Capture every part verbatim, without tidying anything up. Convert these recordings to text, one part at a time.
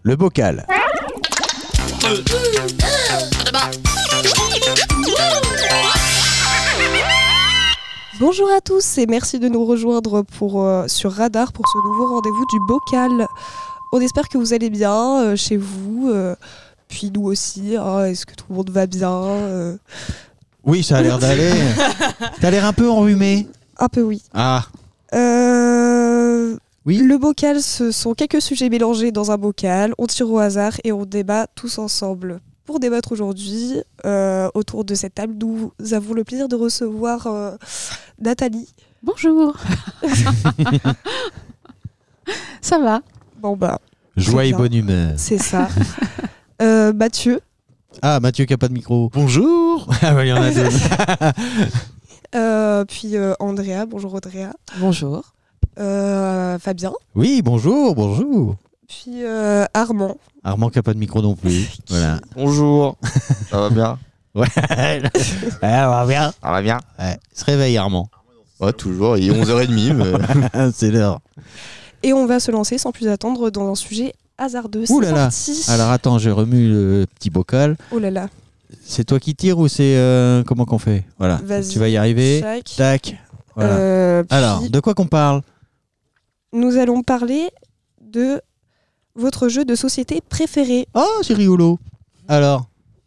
le bocal. Bonjour à tous et merci de nous rejoindre pour, euh, sur Radar pour ce nouveau rendez-vous du bocal. On espère que vous allez bien euh, chez vous, euh, puis nous aussi. Hein, est-ce que tout le monde va bien euh... Oui, ça a l'air d'aller. T'as l'air un peu enrhumé. Un peu oui. Ah. Euh... Oui. Le bocal, ce sont quelques sujets mélangés dans un bocal. On tire au hasard et on débat tous ensemble. Pour débattre aujourd'hui, euh, autour de cette table, nous avons le plaisir de recevoir euh, Nathalie. Bonjour. Ça va? Bon bah. Joie et bonne humeur. C'est ça. euh, Mathieu. Ah, Mathieu qui n'a pas de micro. Bonjour. Ah bah, il y en a deux. euh, puis euh, Andrea. Bonjour Andrea. Bonjour. Euh, Fabien. Oui, bonjour, bonjour. Puis euh, Armand. Armand qui n'a pas de micro non plus. Voilà. Bonjour. Ça va bien? Ouais. Ouais, ça va bien. Ça va bien? Ouais. Il se réveille, Armand. Ouais, toujours. Il est onze heures trente. Mais... C'est l'heure. Et on va se lancer sans plus attendre dans un sujet hasardeux. Ouh c'est là là. parti. Alors attends, je remue le petit bocal. Oh là là. C'est toi qui tires ou c'est euh, comment qu'on fait? Voilà. Vas-y. Tu vas y arriver. Chac. Tac. Voilà. Euh, puis Alors, de quoi qu'on parle? nous allons parler de votre jeu de société préféré. Oh, c'est rigolo. Alors,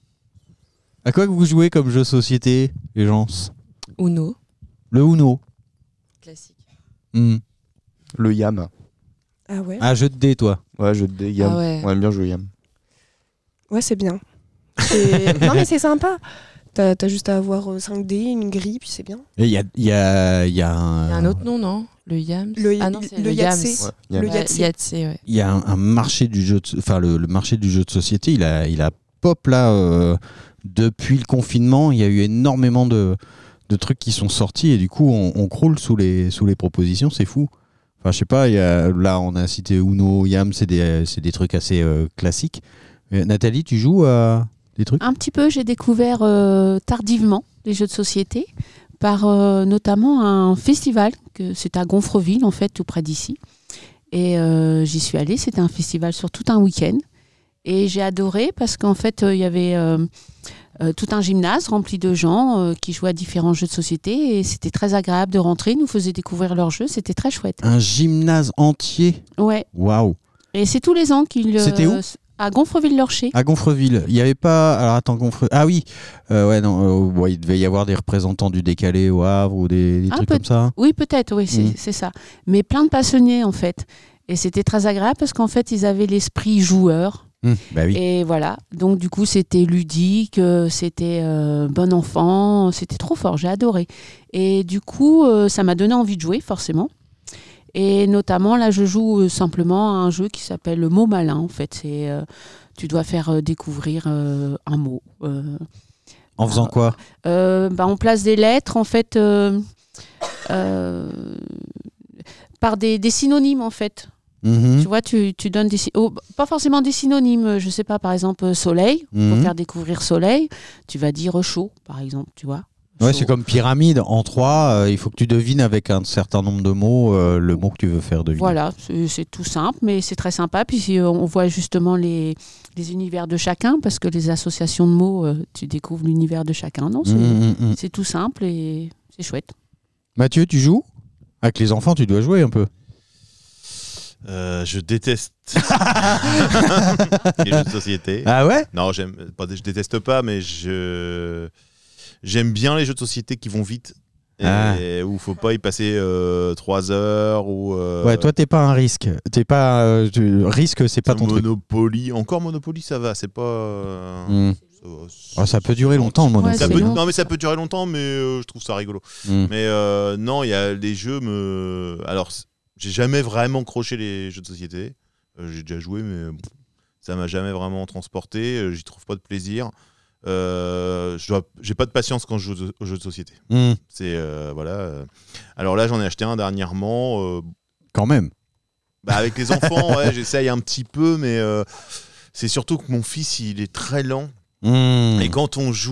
à quoi que vous jouez comme jeu de société, les gens? Uno. Le Uno. Classique. Hmm. Le Yam. Ah ouais. Ah, jeu de dés, toi. Ouais, jeu de Yam. Ah ouais. On aime bien jouer Yam. Ouais, c'est bien. C'est- non mais c'est sympa. T'as, t'as juste à avoir cinq dés, une grille, puis c'est bien. Il y a, y a, y a un, Il y a un autre nom, non? Le Yams. Le- ah non, c'est le le, Yahtzee. Yams. Ouais, Yam. Le Ouais, Yahtzee. Yahtzee, ouais. il y a un, un marché du jeu, de, enfin le, le marché du jeu de société, il a, il a pop là euh, depuis le confinement. Il y a eu énormément de, de trucs qui sont sortis et du coup on, on croule sous les, sous les propositions. C'est fou. Enfin, je sais pas. Il y a, là, on a cité Uno, Yam, c'est des, c'est des trucs assez euh, classiques. Mais Nathalie, tu joues à des trucs? Un petit peu, j'ai découvert euh, tardivement les jeux de société par euh, notamment un festival, que c'est à Gonfreville en fait, tout près d'ici. Et euh, j'y suis allée, c'était un festival sur tout un week-end. Et j'ai adoré parce qu'en fait, il euh, y avait euh, euh, tout un gymnase rempli de gens euh, qui jouaient à différents jeux de société. Et c'était très agréable de rentrer, ils nous faisaient découvrir leurs jeux, c'était très chouette. Un gymnase entier. Ouais. Waouh. Et c'est tous les ans qu'ils... euh, C'était où? À Gonfreville-Lorcher. À Gonfreville, il n'y avait pas. Alors attends, Gonfreville. Ah oui, euh, ouais, non, euh, ouais, il devait y avoir des représentants du décalé au Havre ou des, des Ah, trucs peut- comme ça. Oui, peut-être, oui, c'est Mhm. c'est ça. Mais plein de passionnés, en fait. Et c'était très agréable parce qu'en fait, ils avaient l'esprit joueur. Mmh, bah oui. Et voilà. Donc, du coup, c'était ludique, euh, c'était euh, bon enfant, c'était trop fort, j'ai adoré. Et du coup, euh, ça m'a donné envie de jouer, forcément. Et notamment, là, je joue euh, simplement à un jeu qui s'appelle le mot malin, en fait. C'est, euh, tu dois faire euh, découvrir euh, un mot. Euh, En faisant quoi? euh, bah, on place des lettres, en fait, euh, euh, par des, des synonymes, en fait. Mhm. Tu vois, tu, tu donnes des... sy- oh, pas forcément des synonymes, je sais pas, par exemple, euh, soleil, Mhm. pour faire découvrir soleil, tu vas dire chaud, par exemple, tu vois. Ouais, Chaud. c'est comme pyramide. En trois, euh, il faut que tu devines avec un certain nombre de mots euh, le mot que tu veux faire deviner. Voilà, c'est c'est tout simple, mais c'est très sympa. Puis euh, on voit justement les, les univers de chacun, parce que les associations de mots, euh, tu découvres l'univers de chacun. Non, c'est Mhm, mhm, mhm. c'est tout simple et c'est chouette. Mathieu, tu joues? Avec les enfants, tu dois jouer un peu. Euh, je déteste les jeux de société. Ah ouais? Non, j'aime pas, je déteste pas, mais je j'aime bien les jeux de société qui vont vite et Ah. où faut pas y passer euh, trois heures ou. euh, Ouais, toi, t'es pas un risque. T'es pas euh, tu- risque, c'est pas ton truc. Monopoly, encore Monopoly, ça va, c'est pas. euh, Mhm. ça, Oh, ça peut durer longtemps, le Ouais, Monopoly. Ça c'est peut, long. non mais ça peut durer longtemps, mais euh, je trouve ça rigolo. Mhm. Mais euh, non, il y a les jeux me. Alors, c- j'ai jamais vraiment croché les jeux de société. Euh, j'ai déjà joué, mais bon, ça m'a jamais vraiment transporté. Euh, J'y trouve pas de plaisir. Euh, je dois- j'ai pas de patience quand je joue aux jeux de société. Mhm. C'est euh, voilà. euh. Alors là, j'en ai acheté un dernièrement. euh, Quand même. bah, avec les enfants, ouais, j'essaye un petit peu, mais euh, c'est surtout que mon fils, il est très lent. Mhm. Et quand on joue,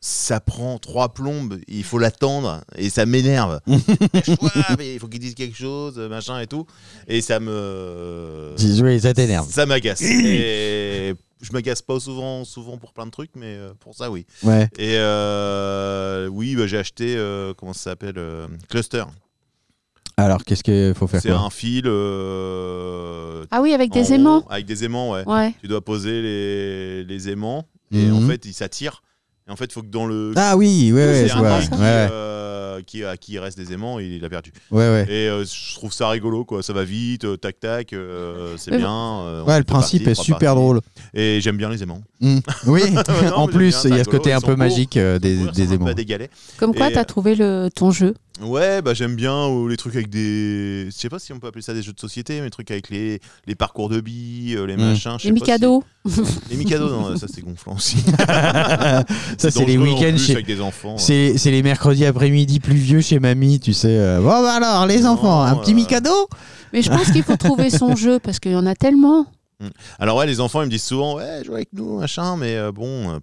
ça prend trois plombes, il faut l'attendre et ça m'énerve. Ouais, mais il faut qu'ils disent quelque chose, machin et tout. Et ça me. Oui, ça t'énerve. Ça m'agace. Et je m'agace pas souvent, souvent pour plein de trucs, mais pour ça, oui. Ouais. Et euh, oui, bah, j'ai acheté, euh, comment ça s'appelle euh, Cluster. Alors, qu'est-ce qu'il faut faire C'est quoi un fil. Euh, Ah oui, avec en des rond, aimants. Avec des aimants, ouais. Ouais. Tu dois poser les, les aimants et Mhm. en fait, ils s'attirent. Et en fait, il faut que dans le. Ah oui, ouais, ouais, c'est je un vois. truc Ouais, qui, ouais. euh, qui, à qui il reste des aimants, il a perdu. ouais, ouais. Et euh, je trouve ça rigolo, quoi. Ça va vite, euh, tac tac, euh, c'est Mais bien. euh, on Ouais, fait le deux principe parties, est trois super parties. drôle. Et j'aime bien les aimants. Mm. Oui, Non, en mais plus, j'aime il y bien, a ce côté ils un sont peu beaux. magique euh, des, Ils des ressemblent un peu aimants. à des galets. Comme quoi, Et, t'as trouvé le, ton jeu. Ouais, bah j'aime bien euh, les trucs avec des. Je sais pas si on peut appeler ça des jeux de société, mais les trucs avec les, les parcours de billes, euh, les Mm. machins. je sais Les pas Mikado. si- Les Mikado, non, ça c'est gonflant aussi. Ça, c'est les dangereux en week-ends plus chez. avec des enfants. C'est, c'est les mercredis après-midi pluvieux chez mamie, tu sais. euh, Bon, bah alors, les Non, enfants, un petit euh, Mikado Mais je pense qu'il faut trouver son jeu parce qu'il y en a tellement. Alors ouais, les enfants ils me disent souvent ouais, joue avec nous, machin, mais euh, bon, euh,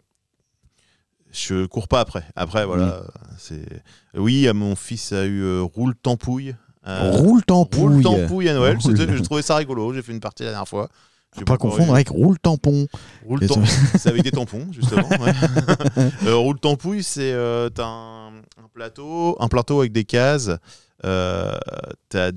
je cours pas après. Après voilà, c'est. Oui, euh, mon fils a eu euh, roule tampouille. Euh, Roule tampouille. Roule tampouille à Noël. Roule. C'était- J'ai trouvé ça rigolo. J'ai fait une partie la dernière fois. J'ai Pas beaucoup confondre ri. avec roule tampon. Roule Qu'est-ce tam- C'est avec des tampons, justement. ouais. euh, roule tampouille, c'est euh, t'as un, un plateau, un plateau avec des cases. Euh, t'as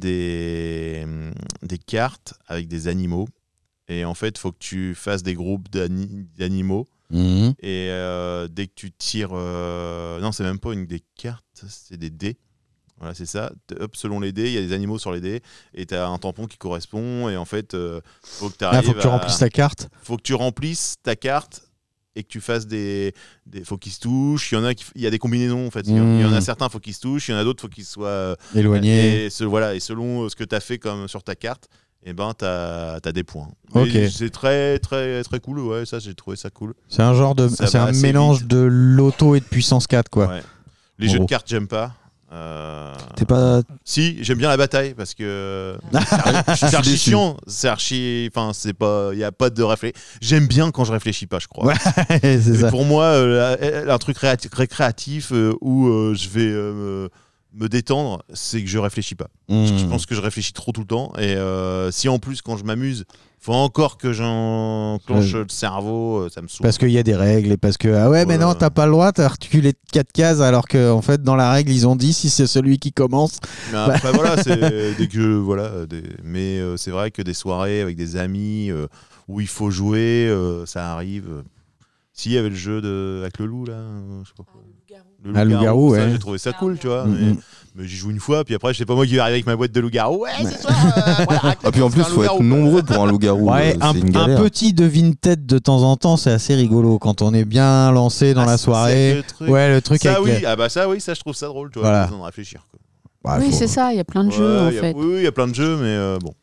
des des cartes avec des animaux. Et en fait, il faut que tu fasses des groupes d'ani- d'animaux. Mhm. Et euh, dès que tu tires. euh, Non, c'est même pas une des cartes, c'est des dés. Voilà, c'est ça. T- Hop, selon les dés, il y a des animaux sur les dés. Et tu as un tampon qui correspond. Et en fait, euh, faut que tu Ah, faut que tu remplisses ta carte. faut que tu remplisses ta carte et que tu fasses des. des faut qu'ils se touchent. Il y en a, qui... il y a des combinaisons en fait. Il y en- il y en a Mhm. certains, faut qu'ils se touchent. Il y en a d'autres, faut qu'ils soient. euh, Éloigné. Et, ce- voilà, et selon ce que tu as fait comme sur ta carte, eh ben, tu as des points. Ok. Et c'est très, très, très cool. Ouais, ça, j'ai trouvé ça cool. C'est un genre de. Ça C'est va un assez mélange vite. de loto et de puissance quatre, quoi. Ouais. Les En jeux gros. de cartes, j'aime pas. Euh, T'es pas. Si, j'aime bien la bataille parce que Ah, c'est suis archi déçu. chiant, c'est archi, enfin c'est pas, il y a pas de réflexion. J'aime bien quand je réfléchis pas, je crois. Ouais, c'est Mais ça. pour moi, euh, un truc réati- récréatif euh, où euh, je vais euh, me, me détendre, c'est que je réfléchis pas. Je, Mhm. je pense que je réfléchis trop tout le temps et euh, si en plus quand je m'amuse, faut encore que j'enclenche Ouais. le cerveau, euh, ça me saoule. Parce qu'il y a des règles et parce que ah ouais mais Ouais. non t'as pas le droit t'as reculé de quatre cases alors que en fait dans la règle ils ont dit si c'est celui qui commence. Mais après voilà, c'est dès que voilà, des- mais euh, c'est vrai que des soirées avec des amis euh, où il faut jouer, euh, ça arrive. S'il y avait le jeu de avec le loup là, euh, je sais pas quoi. Le Ah, loup-garou, ça, ouais. j'ai trouvé ça cool, tu vois. Mm, Mais, mm. mais j'y joue une fois, puis après, c'est pas moi qui vais arriver avec ma boîte de loup-garou. Ouais, ce soir, euh, voilà, Ah, puis en plus, c'est un faut être loup-garou. nombreux pour un loup-garou. Ouais, euh, un, c'est une un galère. petit devine-tête de temps en temps c'est assez rigolo quand on est bien lancé dans Ah, la c'est soirée. le truc. Ouais le truc Ça avec. oui, les- ah bah ça oui, ça je trouve ça drôle, tu vois, Voilà. pas besoin de réfléchir. Quoi. Bah, oui, faut- c'est ça, il y a plein de Ouais, jeux en y a- fait. Oui, il y a plein de jeux, mais euh, bon.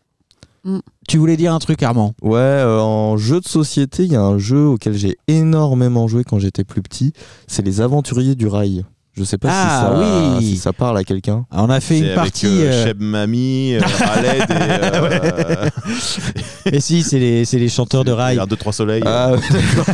Tu voulais dire un truc Armand? Ouais, euh, en jeu de société, il y a un jeu auquel j'ai énormément joué quand j'étais plus petit. C'est les Aventuriers du Rail. Je sais pas Ah, si, ça, oui. si ça parle à quelqu'un. Ah, on a fait C'est une avec, partie. euh, euh, Cheb Mami, euh, Raled et. Euh, Mais si c'est les c'est les chanteurs de rail. L'air de Trois Soleils. Ah, ouais, d'accord.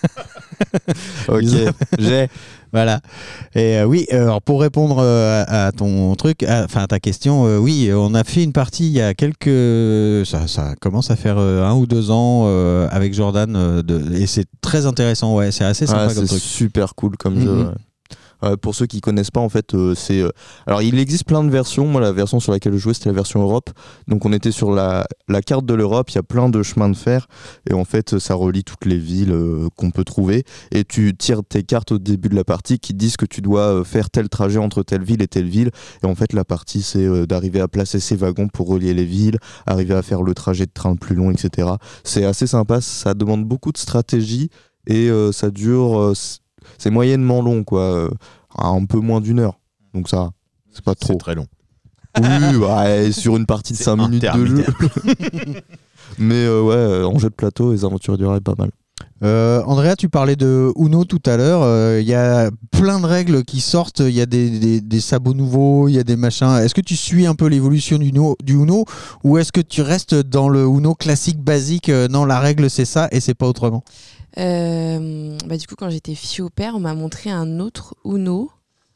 Ok, j'ai. Voilà. Et euh, oui, euh, alors pour répondre euh, à, à ton truc, à- enfin à ta question, euh, oui, on a fait une partie il y a quelques, ça, ça commence à faire euh, un ou deux ans euh, avec Jordan, euh, de... et c'est très intéressant. Ouais, c'est assez sympa Ah, comme c'est truc. super cool comme Mhm. jeu. Ouais. Euh, pour ceux qui connaissent pas, en fait, euh, c'est. euh, Alors, il existe plein de versions. Moi, la version sur laquelle je jouais, c'était la version Europe. Donc, on était sur la, la carte de l'Europe. Il y a plein de chemins de fer. Et en fait, ça relie toutes les villes euh, qu'on peut trouver. Et tu tires tes cartes au début de la partie qui disent que tu dois euh, faire tel trajet entre telle ville et telle ville. Et en fait, la partie, c'est euh, d'arriver à placer ses wagons pour relier les villes, arriver à faire le trajet de train le plus long, et cetera. C'est assez sympa. Ça demande beaucoup de stratégie. Et euh, ça dure. euh, c'est moyennement long, quoi. Euh, un peu moins d'une heure. Donc ça, c'est pas trop. C'est très long. Oui, ouais, sur une partie de C'est cinq minutes de jeu. interminable. Mais euh, ouais, euh, en jeu de plateau, les aventures du rail, pas mal. Euh, Andrea, tu parlais de Uno tout à l'heure. Il y a plein de règles qui sortent. Il y a des, des, des sabots nouveaux, il y a des machins. Est-ce que tu suis un peu l'évolution du Uno, du Uno ou est-ce que tu restes dans le Uno classique basique euh, non, la règle c'est ça et c'est pas autrement? Euh, bah, du coup, quand j'étais fille au père, on m'a montré un autre Uno.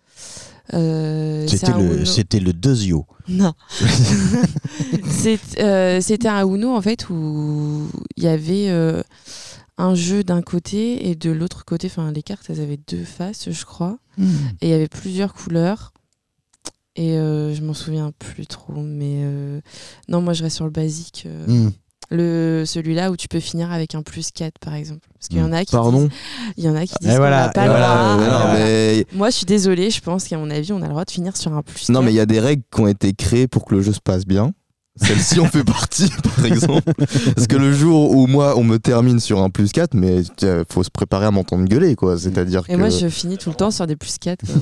Euh, C'était le, Uno... c'était le Dezio. Non. C'est, euh, c'était un Uno en fait où il y avait euh, un jeu d'un côté et de l'autre côté, enfin les cartes elles avaient deux faces je crois, mmh. et il y avait plusieurs couleurs et euh, je m'en souviens plus trop, mais euh, non moi je reste sur le basique. Euh... Mmh. Le, celui-là où tu peux finir avec un plus quatre par exemple, parce qu'il y en a qui Pardon disent, il y en a qui disent et qu'on voilà, n'a pas le droit. Voilà, non, mais... Moi je suis désolée, je pense qu'à mon avis on a le droit de finir sur un plus quatre. Non mais il y a des règles qui ont été créées pour que le jeu se passe bien. Celle-ci en fait partie par exemple. Parce que le jour où moi on me termine sur un plus quatre, mais il faut se préparer à m'entendre gueuler quoi. C'est-à-dire et que... moi je finis tout le temps sur des plus quatre quoi.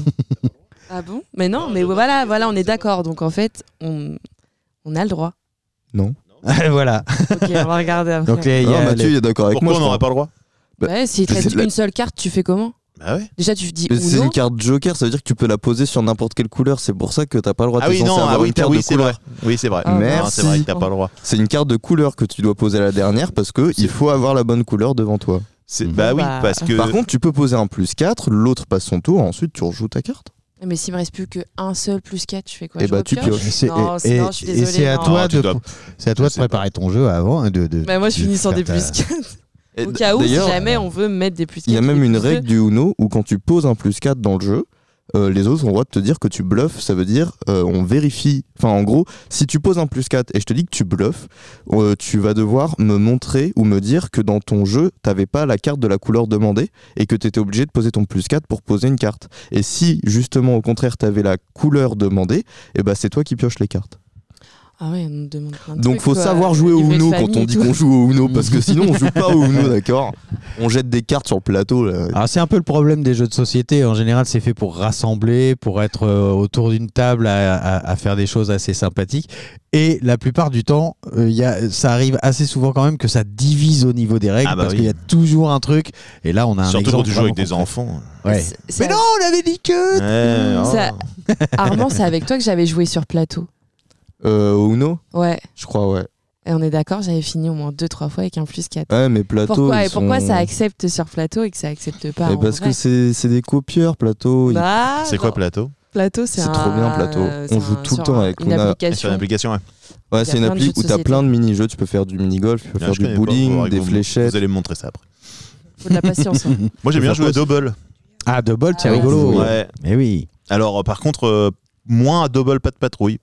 Ah bon? Mais non, mais voilà, voilà, on est d'accord, donc en fait on, on a le droit. Non. Voilà. Ok, on va regarder après. Donc les, non, y a Mathieu les... il est d'accord avec Pourquoi moi. on n'aurait pas le droit? Bah, ouais, s'il te reste la... une seule carte, tu fais comment? Bah ouais. Déjà tu dis mais c'est Uno. une carte joker, ça veut dire que tu peux la poser sur n'importe quelle couleur. C'est pour ça que t'as pas le droit de Ah oui, non, avoir ah oui, une carte oui de c'est couleur. vrai. Oui, c'est vrai. Ah, Merci. Non, c'est vrai que t'as pas le droit. C'est une carte de couleur que tu dois poser à la dernière parce que il faut avoir la bonne couleur devant toi. C'est... Bah oui, Bah. parce que. Par contre, tu peux poser un plus quatre, l'autre passe son tour, ensuite tu rejoues ta carte. Mais s'il me reste plus qu'un seul plus quatre, je fais quoi? Et Je bah, tu repioche? pioches. C'est- Non, et, c'est- non, je suis et désolée. c'est à non. toi Non, tu de, dois- c'est à toi Je de sais pas. préparer ton jeu avant hein, de, de Bah moi je de finis sur faire des ta- plus quatre. Et Au cas où, si d'ailleurs, jamais on veut mettre des plus quatre. il y a ou même des une plus règle deux. du Uno où quand tu poses un plus quatre dans le jeu, euh, les autres ont le droit de te dire que tu bluffes. Ça veut dire euh, on vérifie. Enfin, en gros, si tu poses un plus quatre et je te dis que tu bluffes, euh, tu vas devoir me montrer ou me dire que dans ton jeu, t'avais pas la carte de la couleur demandée et que tu étais obligé de poser ton plus quatre pour poser une carte. Et si justement au contraire t'avais la couleur demandée, et bah c'est toi qui pioches les cartes. Ah ouais, on nous demande plein de Donc trucs, faut quoi. savoir jouer au Livret de Uno quand famille on et dit tout. qu'on joue au Uno parce que sinon on joue pas au Uno, d'accord? On jette des cartes sur le plateau là. Alors c'est un peu le problème des jeux de société. En général, c'est fait pour rassembler, pour être euh, autour d'une table à, à- à faire des choses assez sympathiques. Et la plupart du temps, euh, y a, ça arrive assez souvent quand même que ça divise au niveau des règles Ah bah parce oui. qu'il y a toujours un truc. Et là, on a un Surtout exemple quand tu joues avec vraiment des concret. enfants. Ouais. C'est- c'est Mais non, on avait dit que. Ouais, oh. Ça- Armand, c'est avec toi que j'avais joué sur plateau. Euh, au Uno, Ouais. je crois, ouais. Et on est d'accord, j'avais fini au moins deux trois fois avec un plus quatre. Ouais, mais plateau. Pourquoi, ils et pourquoi sont- ça accepte sur plateau et que ça accepte pas Eh en parce vrai? que c'est c'est des copieurs plateau. Ils- Bah, C'est quoi non. plateau? Plateau, c'est C'est un- trop bien, Plateau. c'est On joue un- tout le sur temps un- avec une Luna. Sur application. une application, ouais. Ouais, Il y a c'est une plein de appli jeux de où t'as société. plein de mini-jeux. Tu peux faire du mini-golf, tu peux Bien, faire je du connais pas, bowling, faudra que des vous me- fléchettes. Vous allez me montrer ça après. Faut de la patience. hein. Moi j'aime peux bien faire jouer à quoi, Double. Ah, Double, c'est Ah ouais. rigolo. oui. Ouais. Eh oui. Alors euh, par contre, euh, moins à Double pas de patrouille.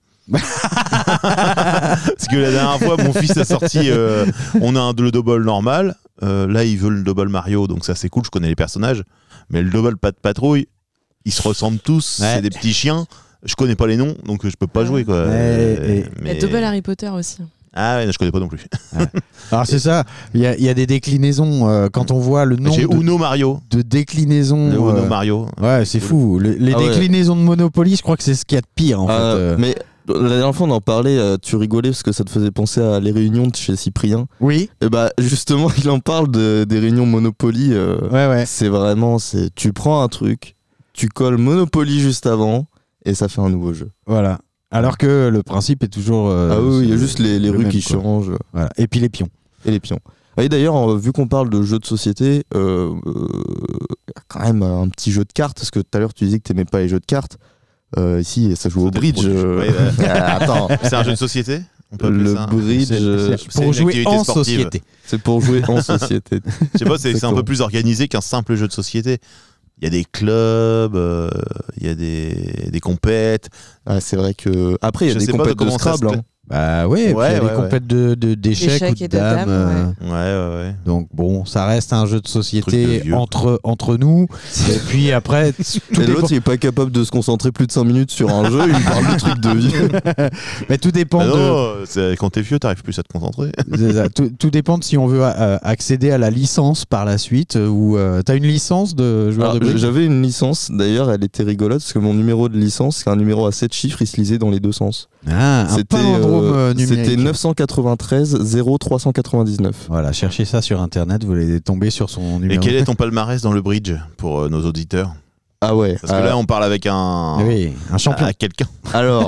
Parce que la dernière fois, mon fils a sorti. euh, on a un, le double normal. Euh, là, il veut le double Mario, donc ça c'est cool. Je connais les personnages. Mais le double pas de patrouille, ils se ressemblent tous. Ouais. C'est des petits chiens. Je connais pas les noms, donc je peux pas jouer quoi. Ouais, Euh, et- Il y a Double Harry Potter aussi. Ah ouais, je connais pas non plus. Alors c'est ça. Il y, a- il y a des déclinaisons euh, quand on voit le nombre J'ai de, Uno Mario. de déclinaisons. Le Uno euh, Mario. Ouais, c'est fou. Le- les Ah ouais. déclinaisons de Monopoly, je crois que c'est ce qu'il y a de pire en Ah, fait. euh. Mais la dernière fois, on en parlait, euh, tu rigolais parce que ça te faisait penser à les réunions de chez Cyprien. Oui. Et bah, justement, il en parle de, des réunions Monopoly. euh, Ouais, ouais. C'est vraiment, c'est, tu prends un truc, tu colles Monopoly juste avant et ça fait un nouveau jeu. Voilà. Alors que le principe est toujours. euh, ah oui, il y a c'est juste les, les le rues même, qui quoi. changent Voilà. Et puis les pions. et les pions. Et d'ailleurs, euh, vu qu'on parle de jeux de société, euh, euh, quand même un petit jeu de cartes, parce que tout à l'heure tu disais que t'aimais pas les jeux de cartes. Euh, ici, ça joue au Ça bridge. doit être euh, produit. Ouais, ouais. ah, attends, C'est un jeu de société. On peut appeler le ça. bridge, C'est- euh, c'est c'est pour une jouer activité en sportive. société. c'est pour jouer en société. Je sais pas, c'est c'est un Exactement. peu plus organisé qu'un simple jeu de société. Il y a des clubs, euh, il y a des, des compètes. Ah, c'est vrai que après il y a Je des sais pas compètes de comment ça se Scrabble. cla- hein. Bah ouais, et puis il y a Ouais, des ouais, compètes de, de- d'échecs D'échecs ou et de de dames. dames, euh, Ouais, ouais, ouais. Donc bon, ça reste un jeu de Truc de société vieux. entre, entre nous. Et puis après, tout Et dépend, l'autre il est pas capable de se concentrer plus de cinq minutes sur un jeu, il me parle de trucs de vieux. mais tout dépend Ah de. non, c'est- quand t'es vieux, t'arrives plus à te concentrer. C'est ça. Tout, tout dépend de si on veut euh, accéder à la licence par la suite euh, ou euh, t'as une licence de joueur Alors, de bridge. j'avais une licence, d'ailleurs elle était rigolote parce que mon numéro de licence c'est un numéro à sept chiffres, il se lisait dans les deux sens. Ah, un C'était palindrome euh, euh, numérique. c'était neuf cent quatre-vingt-treize zéro trois cent quatre-vingt-dix-neuf. Voilà, cherchez ça sur internet, vous allez tomber sur son Et numéro. quel est ton palmarès dans le bridge pour euh, nos auditeurs? Ah ouais. Parce que euh, là, on parle avec un, Oui, un champion. à quelqu'un. Alors,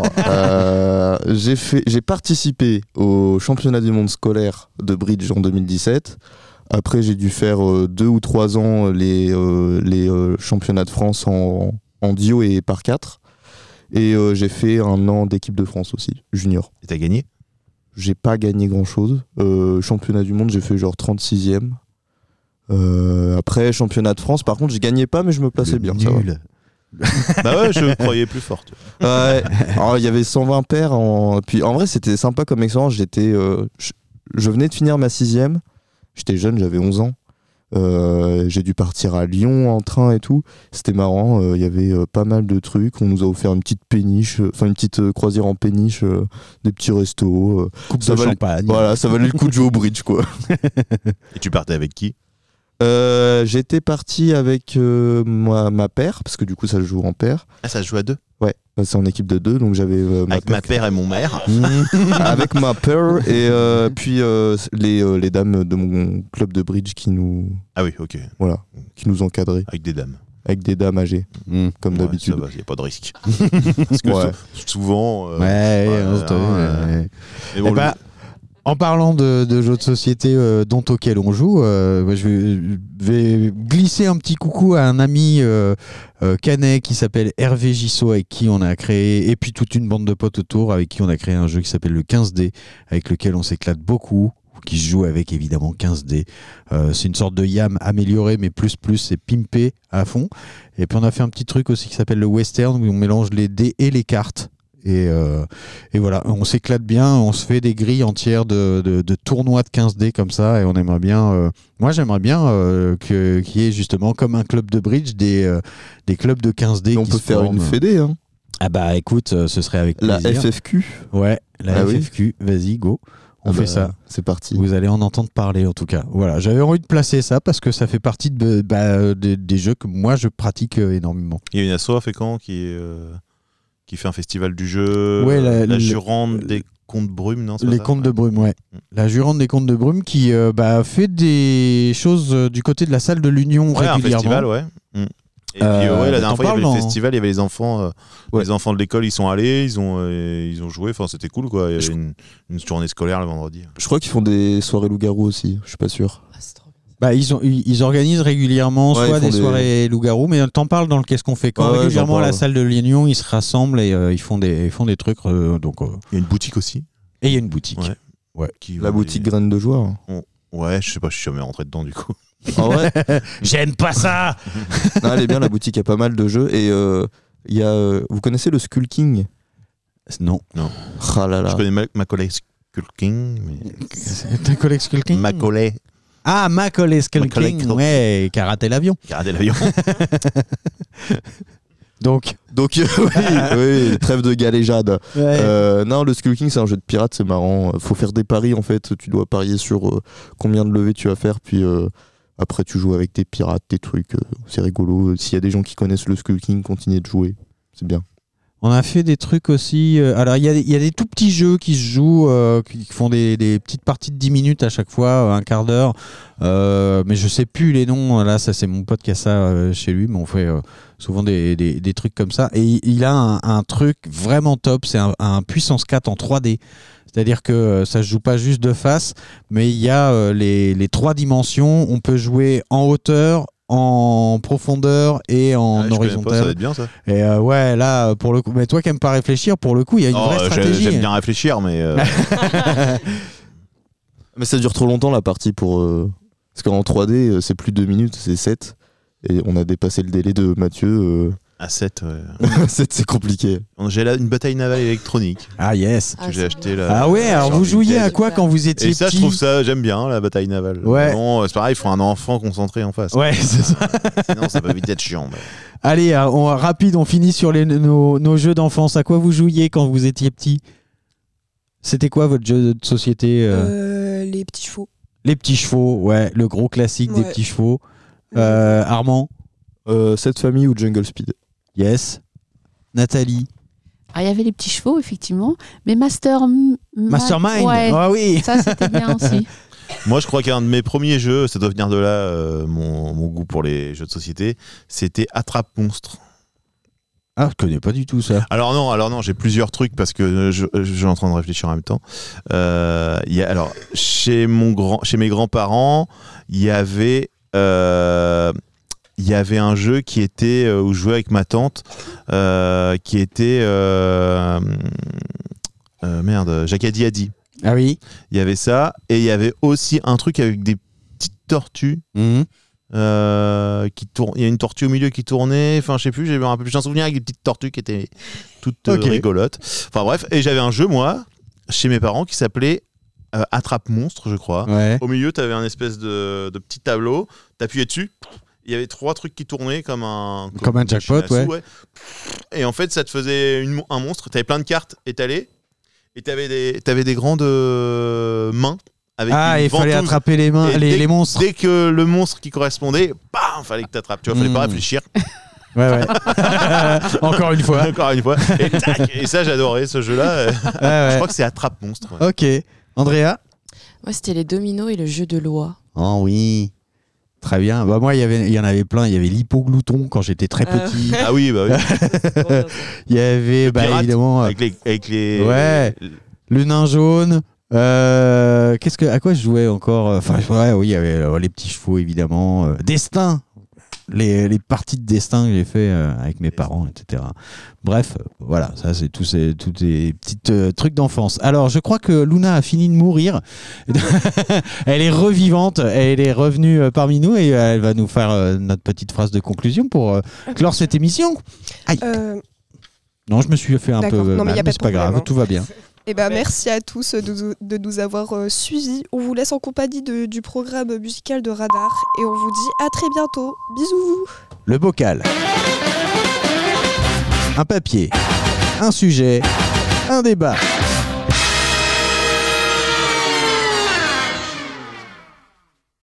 euh, j'ai fait, j'ai participé au championnat du monde scolaire de bridge en deux mille dix-sept. Après, j'ai dû faire euh, deux ou trois ans les, euh, les euh, championnats de France en, en Dio et par quatre. Et euh, j'ai fait un an d'équipe de France aussi, junior. Et t'as gagné ? J'ai pas gagné grand-chose. Euh, championnat du monde, j'ai fait genre trente-sixième. Euh, après, championnat de France, par contre, je gagnais pas, mais je me plaçais Le bien. nul. Bah ouais, je me croyais plus forte. Ouais. Alors, il y avait cent vingt paires. En... Puis en vrai, c'était sympa comme expérience. J'étais, euh, je... je venais de finir ma sixième. J'étais jeune, j'avais onze ans. Euh, j'ai dû partir à Lyon en train et tout. C'était marrant. Il euh, y avait euh, pas mal de trucs. On nous a offert une petite péniche, enfin euh, une petite euh, croisière en péniche, euh, des petits restos. Euh, Coupe ça de valait... champagne. Voilà, ça valait le coup de jouer au bridge, quoi. Et tu partais avec qui ? Euh, j'étais parti avec euh, moi, ma paire, parce que du coup ça se joue en paire. Ah, ça se joue à deux ? Ouais, c'est en équipe de deux, donc j'avais euh, ma Avec ma paire. paire et mon maire. Avec ma paire et euh, puis euh, les, euh, les dames de mon club de bridge qui nous, Ah oui, ok. voilà, qui nous encadraient, Avec des dames. avec des dames âgées, Mmh. comme Ouais, d'habitude. ça va, il n'y a pas de risque. Parce que Ouais. sou- souvent. euh, Ouais, ouais, on se- euh, ouais. mais bon, Eh ben, en parlant de, de jeux de société euh, dont auxquels on joue, euh, moi, je vais, vais glisser un petit coucou à un ami euh, euh, canet qui s'appelle Hervé Gissot, avec qui on a créé, et puis toute une bande de potes autour, avec qui on a créé un jeu qui s'appelle le quinze D, avec lequel on s'éclate beaucoup, qui se joue avec évidemment quinze D. Euh, c'est une sorte de YAM amélioré, mais plus plus, c'est pimpé à fond. Et puis on a fait un petit truc aussi qui s'appelle le Western, où on mélange les dés et les cartes. Et, euh, et voilà, on s'éclate bien, on se fait des grilles entières de, de, de tournois de quinze D comme ça, et on aimerait bien, euh, moi j'aimerais bien euh, que, qu'il y ait justement comme un club de bridge des, euh, des clubs de quinze D. Et on qui peut se faire forment. une fédé, hein. Ah bah écoute, euh, ce serait avec La plaisir. F F Q. Ouais, la Ah oui. F F Q, vas-y, go, on Ah fait bah, ça. C'est parti. Vous allez en entendre parler en tout cas. Voilà, j'avais envie de placer ça parce que ça fait partie de, bah, des, des jeux que moi je pratique euh, énormément. il y a une asso à Fécamp qui, est, euh, qui fait un festival du jeu. Ouais, la- la le- Jurande des Contes Brume, non c'est pas Les ça Contes de Ouais. Brume, ouais. Mm. La Jurande des Contes de Brume qui euh, bah, fait des choses euh, du côté de la salle de l'Union Ouais, un régulièrement. festival, ouais. Mm. Et Euh, puis, ouais, la t'en dernière fois, il y avait parles le dans- festival, il y avait les enfants, euh, Ouais. les enfants de l'école, ils sont allés, ils ont, euh, ils ont joué, enfin, c'était cool, quoi. Il y avait Je- une, une journée scolaire le vendredi. Je crois qu'ils font des soirées loup-garou aussi, je suis pas sûr. Ah, c'est trop bien. Bah, ils, ont, ils, ils organisent régulièrement Ouais, soit ils font des, des- soirées loup-garou, mais t'en parles dans le Qu'est-ce qu'on fait quand Ouais, ouais, régulièrement j'en à la parle. salle de l'Union, ils se rassemblent et euh, ils, font des, ils font des trucs. euh, donc, euh, Il y a une boutique aussi. Et il y a une boutique. Ouais. Qui La vend boutique des- graines de joueurs. Ouais, je sais pas, je suis jamais rentré dedans, du coup. En vrai, J'aime pas ça. non, elle est bien, la boutique, il y a pas mal de jeux. Et euh, il y a, euh, vous connaissez le Skull King? Non. Ah là là. Je connais ma, ma collègue Skulking, mais... T'as collègue Skull King Ma collègue Ah, Macaulay Skull Macaulay King, Culkin. ouais, qui a raté l'avion. qui a raté l'avion. Donc, Donc, euh, oui, oui, trêve de galéjade. ouais. Euh, non, le Skull King, c'est un jeu de pirate, c'est marrant. Faut faire des paris en fait. Tu dois parier sur euh, combien de levées tu vas faire, puis euh, après tu joues avec tes pirates, tes trucs. euh, c'est rigolo. S'il y a des gens qui connaissent le Skull King, continuez de jouer. C'est bien. On a fait des trucs aussi. euh, alors, il y, a des- il y a des tout petits jeux qui se jouent, euh, qui font des, des petites parties de dix minutes à chaque fois, euh, un quart d'heure. Euh, mais je sais plus les noms. Là, ça, c'est mon pote qui a ça euh, chez lui. Mais on fait euh, souvent des, des- des trucs comme ça. Et il, il a un, un truc vraiment top. C'est un, un puissance quatre en trois D. C'est-à-dire que euh, ça se joue pas juste de face, mais il y a euh, les, les trois dimensions. On peut jouer en hauteur, en profondeur et en Ah, je connais pas, horizontal. ça va être bien, ça. Et euh, ouais, là, pour le coup, mais toi qui aimes pas réfléchir, pour le coup, il y a une Oh, vraie euh, j'ai- stratégie. J'aime bien réfléchir, mais... euh, Mais ça dure trop longtemps la partie pour. euh, Parce qu'en trois D, euh, c'est plus deux minutes, c'est sept. Et on a dépassé le délai de Mathieu. euh, à sept, ouais. sept, c'est compliqué. J'ai là une bataille navale électronique Ah yes. que j'ai c'est acheté bien. là. Ah ouais, alors sur vous jouiez à Vinted. quoi quand vous étiez Et ça, petit je trouve ça, j'aime bien, la bataille navale. Ouais. Bon, c'est pareil, il faut un enfant concentré en face. Ouais, c'est ça. Sinon, ça peut vite être chiant. mais- Allez, euh, on, rapide, on finit sur les, nos, nos jeux d'enfance. À quoi vous jouiez quand vous étiez petit? C'était quoi votre jeu de société euh Euh, les petits chevaux. Les petits chevaux, ouais, le gros classique des Ouais. petits chevaux. Euh, Armand, Euh, Cette famille ou Jungle Speed? yes. Nathalie, Ah, il y avait les petits chevaux, effectivement. Mais Master... M- Ma- Mastermind. Ouais, Ah oui. ça, c'était bien aussi. Moi, je crois qu'un de mes premiers jeux, ça doit venir de là, euh, mon, mon goût pour les jeux de société, c'était Attrape Monstre. Ah, je connais pas du tout ça. Alors non, alors non, j'ai plusieurs trucs parce que je, je suis en train de réfléchir en même temps. Euh, il y a, alors chez mon grand, chez mes grands-parents, il y avait, euh, il y avait un jeu qui était euh, où je jouais avec ma tante, euh, qui était euh, euh, merde, Jacadi Adi. Ah oui. Il y avait ça et il y avait aussi un truc avec des petites tortues. Mmh. Euh, qui tourne, il y a une tortue au milieu qui tournait, enfin je sais plus, j'ai un peu plus un souvenir avec des petites tortues qui étaient toutes euh, Okay. rigolotes. Enfin bref, et j'avais un jeu moi chez mes parents qui s'appelait euh, Attrape Monstre, je crois. Ouais. Au milieu, tu avais un espèce de, de petit tableau, t'appuyais dessus, il y avait trois trucs qui tournaient comme un Comme un une machine jackpot, à sous, ouais. Et en fait, ça te faisait une, un monstre, t'avais plein de cartes étalées et t'avais des t'avais des grandes euh, mains. Avec Ah, une il fallait ventouse. attraper les mains, Et les, dès, les monstres. Dès que le monstre qui correspondait, bam, fallait que t'attrapes. Tu vois, fallait Mmh. pas réfléchir. Ouais, ouais. Encore une fois. Encore une fois. Et, tac, et ça, j'adorais ce jeu-là. Ouais, Je ouais. crois que c'est Attrape Monstre. Ouais. Ok. Andrea? Moi, c'était les dominos et le jeu de loi. Oh oui. Très bien. Bah, moi, il y avait- il y en avait plein. Il y avait l'hypoglouton quand j'étais très Ah. petit. Ah oui, bah oui. Il y avait, bah, pirate, évidemment, euh, Avec les, avec les. Ouais. le nain jaune. Euh, qu'est-ce que, à quoi je jouais encore? Enfin, ouais, oui, il y avait euh, les petits chevaux, évidemment. Euh, Destin. Les, les parties de Destin que j'ai fait euh, avec mes parents, et cetera. Bref, euh, voilà, ça c'est tous ces, tous ces petits euh, trucs d'enfance. Alors, je crois que Luna a fini de mourir. Elle est revivante, elle est revenue euh, parmi nous et euh, elle va nous faire euh, notre petite phrase de conclusion pour euh, clore cette émission. Aïe. Euh, Non, je me suis fait un peu D'accord. Non, mais mal, y a pas mais de c'est pas grave, problème, hein. tout va bien. Eh ben, merci à tous de, de nous avoir euh, suivis. On vous laisse en compagnie de- du programme musical de Radar et on vous dit à très bientôt. Bisous. Le bocal. Un papier. Un sujet. Un débat.